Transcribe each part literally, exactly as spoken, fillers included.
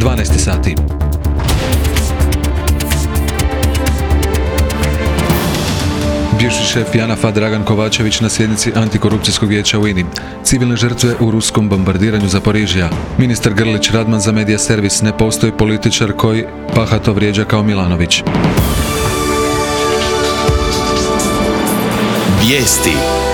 dvanaest sati. Bivši šef Janafa Dragan Kovačević na sjednici Antikorupcijskog vijeća u I N A. Civilne žrtve u ruskom bombardiranju Zaporižja. Ministar Grlić Radman za Media Servis: ne postoji političar koji bahato vrijeđa kao Milanović. Vijesti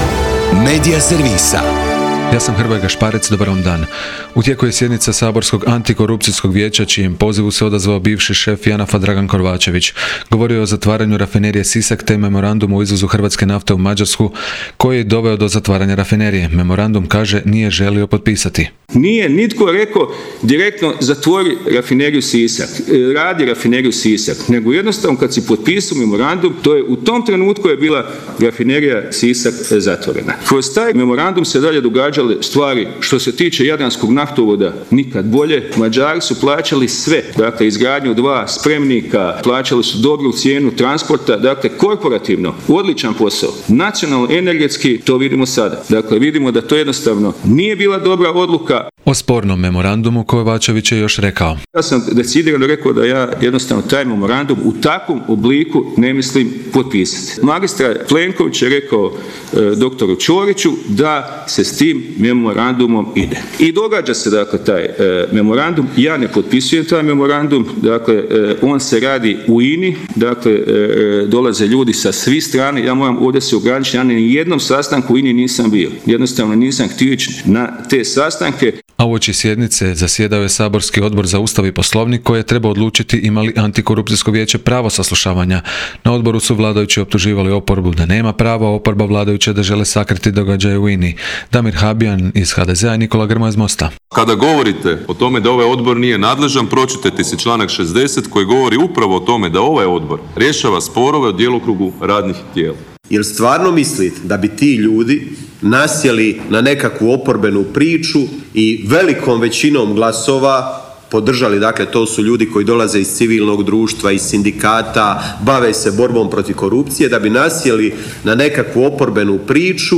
Media Servisa. Ja sam Hrvoje Gašparec, dobar vam dan. U tijeku je sjednica Saborskog antikorupcijskog vijeća, čijem pozivu se odazvao bivši šef Janafa Dragan Kovačević. Govorio je o zatvaranju rafinerije Sisak te memorandumu o izvozu hrvatske nafte u Mađarsku, koji je doveo do zatvaranja rafinerije. Memorandum, kaže, nije želio potpisati. Nije nitko rekao direktno zatvori rafineriju Sisak, radi rafineriju Sisak, nego jednostavno kad si potpisao memorandum, to je u tom trenutku je bila rafinerija Sisak zatvorena. Kroz taj memorandum se dalje događale stvari što se tiče Jadranskog naftovoda nikad bolje. Mađari su plaćali sve, dakle izgradnju dva spremnika, plaćali su dobru cijenu transporta, dakle korporativno, odličan posao. Nacionalno energetski to vidimo sada. Dakle vidimo da to jednostavno nije bila dobra odluka. O spornom memorandumu Kovačević je još rekao: Ja sam decidirano rekao da ja jednostavno taj memorandum u takvom obliku ne mislim potpisati. Magistra Plenković je rekao e, doktoru Ćoriću da se s tim memorandumom ide. I događa se dakle taj e, memorandum, ja ne potpisujem taj memorandum, dakle e, on se radi u I N A, dakle e, dolaze ljudi sa svih strana, ja moram ovdje se ograničiti, ja ni jednom sastanku u I N A nisam bio. Jednostavno nisam htio ići na te sastanke. A uoči sjednice zasjedao je Saborski odbor za Ustav i Poslovnik koji je trebao odlučiti ima li Antikorupcijsko vijeće pravo saslušavanja. Na odboru su vladajući optuživali oporbu da nema prava, oporba vladajuće da žele sakriti događaje u I N A. Damir Habijan iz H D Z A i Nikola Grmoja iz Mosta. Kada govorite o tome da ovaj odbor nije nadležan, pročitajte si članak šezdeset koji govori upravo o tome da ovaj odbor rješava sporove o djelokrugu radnih tijela. Jer stvarno mislite da bi ti ljudi nasjeli na nekakvu oporbenu priču i velikom većinom glasova podržali, dakle to su ljudi koji dolaze iz civilnog društva, iz sindikata, bave se borbom protiv korupcije, da bi nasjeli na nekakvu oporbenu priču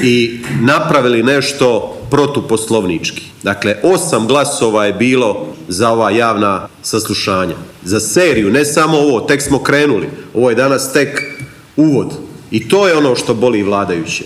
i napravili nešto protuposlovnički. Dakle, osam glasova je bilo za ova javna saslušanja. Za seriju, ne samo ovo, tek smo krenuli. Ovo je danas tek uvod. I to je ono što boli vladajuće.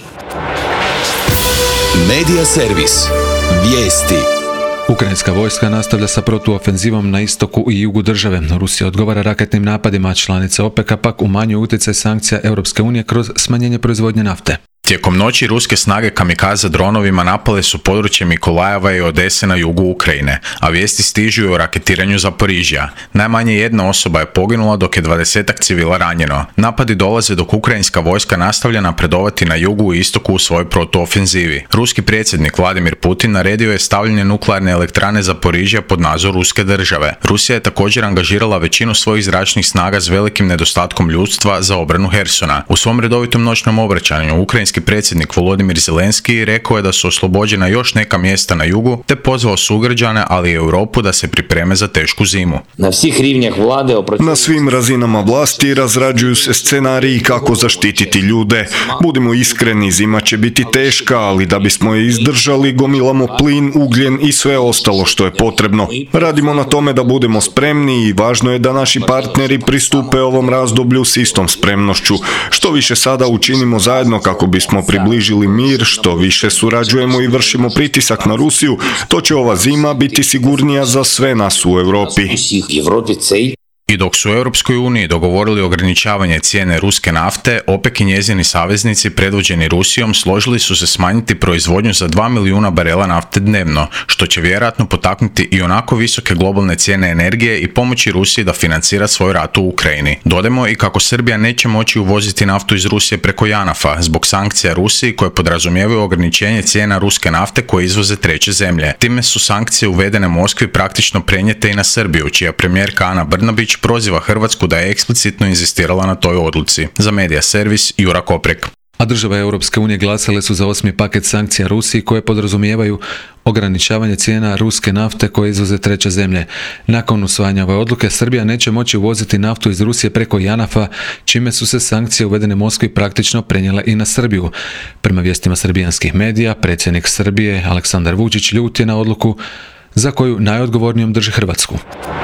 Media Servis. Vijesti. Ukrajinska vojska nastavlja sa protuofenzivom na istoku i jugu države. Rusija odgovara raketnim napadima, članice OPEC-a pak umanjuju utjecaj sankcija Europske unije kroz smanjenje proizvodnje nafte. Tijekom noći ruske snage kamikaze dronovima napale su područje Mikolajeva i Odese na jugu Ukrajine, a vijesti stižu o raketiranju Zaporižja. Najmanje jedna osoba je poginula dok je dvadesetak civila ranjeno. Napadi dolaze dok ukrajinska vojska nastavlja napredovati na jugu i istoku u svojoj protuofenzivi. Ruski predsjednik Vladimir Putin naredio je stavljanje nuklearne elektrane Zaporižja pod nadzor ruske države. Rusija je također angažirala većinu svojih zračnih snaga s velikim nedostatkom ljudstva za obranu Hersona. U svom redovitom noćnom obraćanju ukrajinski predsjednik Volodimir Zelenski rekao je da su oslobođena još neka mjesta na jugu, te pozvao sugrađane, ali i Europu da se pripreme za tešku zimu. Na svim razinama vlasti razrađuju se scenariji kako zaštititi ljude. Budimo iskreni, zima će biti teška, ali da bismo je izdržali, gomilamo plin, ugljen i sve ostalo što je potrebno. Radimo na tome da budemo spremni i važno je da naši partneri pristupe ovom razdoblju s istom spremnošću. Što više sada učinimo zajedno kako bi smo približili mir, što više surađujemo i vršimo pritisak na Rusiju, to će ova zima biti sigurnija za sve nas u Europi. I dok su u Europskoj uniji dogovorili ograničavanje cijene ruske nafte, OPEC i njezini saveznici predvođeni Rusijom složili su se smanjiti proizvodnju za dva milijuna barela nafte dnevno, što će vjerojatno potaknuti i onako visoke globalne cijene energije i pomoći Rusiji da financira svoj rat u Ukrajini. Dodajmo i kako Srbija neće moći uvoziti naftu iz Rusije preko Janafa zbog sankcija Rusiji koje podrazumijevaju ograničenje cijena ruske nafte koje izvoze treće zemlje. Time su sankcije uvedene Moskvi praktično prenijete i na Srbiju, čija premijerka Ana Brnabić proziva Hrvatsku da je eksplicitno inzistirala na toj odluci. Za Media Servis, Jura Koprek. A države Europske unije glasale su za osmi paket sankcija Rusiji koje podrazumijevaju ograničavanje cijena ruske nafte koje izvoze treće zemlje. Nakon usvajanja ove odluke, Srbija neće moći uvoziti naftu iz Rusije preko Janafa, čime su se sankcije uvedene Moskvi praktično prenijele i na Srbiju. Prema vijestima srbijanskih medija, predsjednik Srbije Aleksandar Vučić ljut je na odluku za koju najodgovornijom drži Hrvatsku.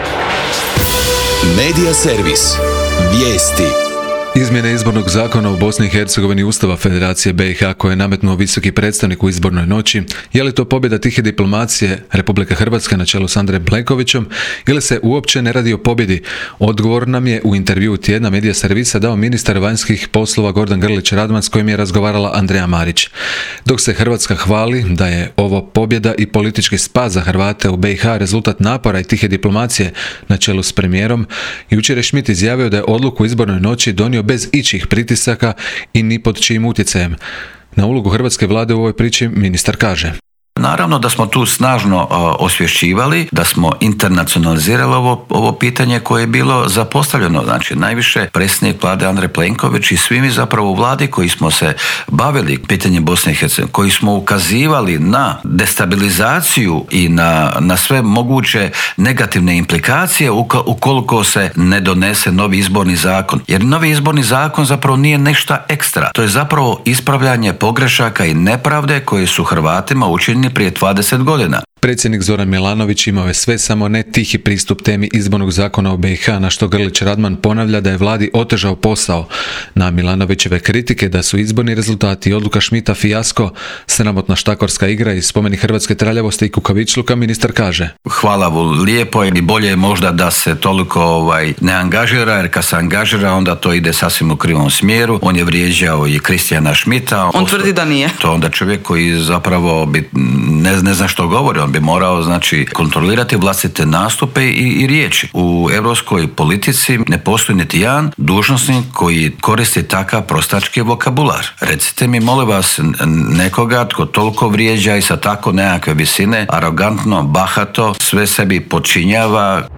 Medija servis. Vijesti. Izmjene izbornog zakona u Bosni i Hercegovini Ustava Federacije B i H koje je nametnuo visoki predstavnik u izbornoj noći, je li to pobjeda tihe diplomacije Republike Hrvatske na čelu s Andrejem Plenkovićem ili se uopće ne radi o pobjedi? Odgovor nam je u intervjuu tjedna Medija servisa dao ministar vanjskih poslova Gordan Grlić Radman s kojim je razgovarala Andreja Marić. Dok se Hrvatska hvali da je ovo pobjeda i politički spas za Hrvate u B i H rezultat napora i tihe diplomacije na čelu s premijerom, jučer je Schmidt izjavio da je odluku u izbornoj noći donio bez ičih pritisaka i ni pod čijim utjecajem. Na ulogu hrvatske vlade u ovoj priči ministar kaže: Naravno da smo tu snažno uh, osvješćivali, da smo internacionalizirali ovo, ovo pitanje koje je bilo zapostavljeno. Znači, najviše predsjednik vlade Andrej Plenković i svi mi zapravo u vladi koji smo se bavili pitanjem Bosne i Hercegovine, koji smo ukazivali na destabilizaciju i na, na sve moguće negativne implikacije ukoliko se ne donese novi izborni zakon. Jer novi izborni zakon zapravo nije nešto ekstra. To je zapravo ispravljanje pogrešaka i nepravde koje su Hrvatima učinjeni prije dvadeset godina. Predsjednik Zoran Milanović imao je sve samo ne tihi pristup temi izbornog zakona u B i H, na što Grlić Radman ponavlja da je vladi otežao posao. Na Milanovićeve kritike da su izborni rezultati i odluka Schmidta fijasko, sramotna štakorska igra i spomenik hrvatske traljavosti i kukavičluka, ministar kaže: Hvala mu, lijepo je i bolje je možda da se toliko ovaj, ne angažira, jer kad se angažira onda to ide sasvim u krivom smjeru. On je vrijeđao i Kristijana Schmidta. On tvrdi da nije. To onda čovjek koji zapravo bi, ne, ne zna što govori. On bi morao, znači, kontrolirati vlastite nastupe i, i riječi. U europskoj politici ne postoji niti jedan dužnosnik koji koristi takav prostački vokabular. Recite mi, molim vas, nekoga tko toliko vrijeđa i sa tako nekakve visine, arogantno, bahato, sve sebi počinjava.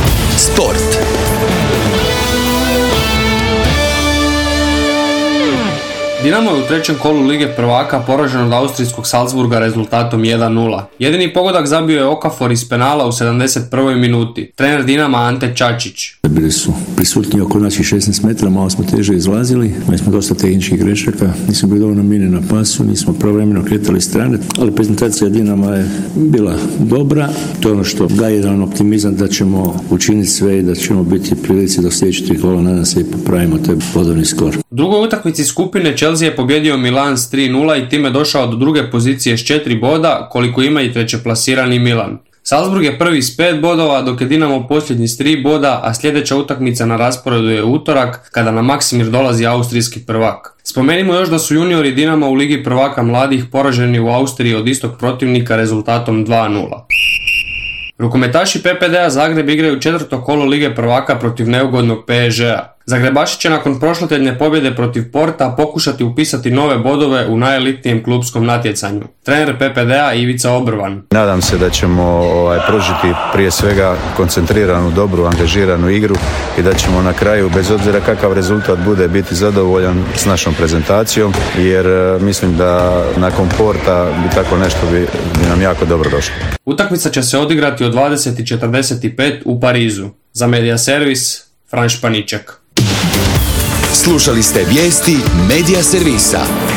Sport. Dinamo je u trećem kolu Lige prvaka poražen od austrijskog Salzburga rezultatom jedan nula. Jedini pogodak zabio je Okafor iz penala u sedamdeset prvoj minuti. Trener Dinama Ante Čačić. Bili su prisutni oko nas i šesnaest metara, malo smo teže izlazili, imali smo dosta tehničkih grešaka, nismo bili dovoljno mine na pasu, nismo pravovremeno kretali strane, ali prezentacija Dinama je bila dobra. To je ono što daje jedan optimizam da ćemo učiniti sve i da ćemo biti u prilici da sljedeći tri kola nadam se i popravimo taj bodovni skor. U drugoj utakmici skupine Chelsea je pobjedio Milan s tri nula i time došao do druge pozicije s četiri boda, koliko ima i treće plasirani Milan. Salzburg je prvi s pet bodova, dok je Dinamo posljednji s tri boda, a sljedeća utakmica na rasporedu je utorak, kada na Maksimir dolazi austrijski prvak. Spomenimo još da su juniori Dinama u Ligi prvaka mladih poraženi u Austriji od istog protivnika rezultatom dva nula. Rukometaši P P D-a Zagreb igraju četvrto kolo Lige prvaka protiv neugodnog P S G-a. Zagrebaši će nakon prošlotjedne pobjede protiv Porta pokušati upisati nove bodove u najelitnijem klupskom natjecanju. Trener P P D-a Ivica Obrvan. Nadam se da ćemo ovaj, pružiti prije svega koncentriranu, dobru, angažiranu igru i da ćemo na kraju, bez obzira kakav rezultat bude, biti zadovoljan s našom prezentacijom, jer mislim da nakon Porta bi tako nešto bi, bi nam jako dobro došlo. Utakmica će se odigrati od dvadeset i četrdeset pet u Parizu. Za Medija servis, Fran Španiček. Slušali ste vijesti Medija servisa.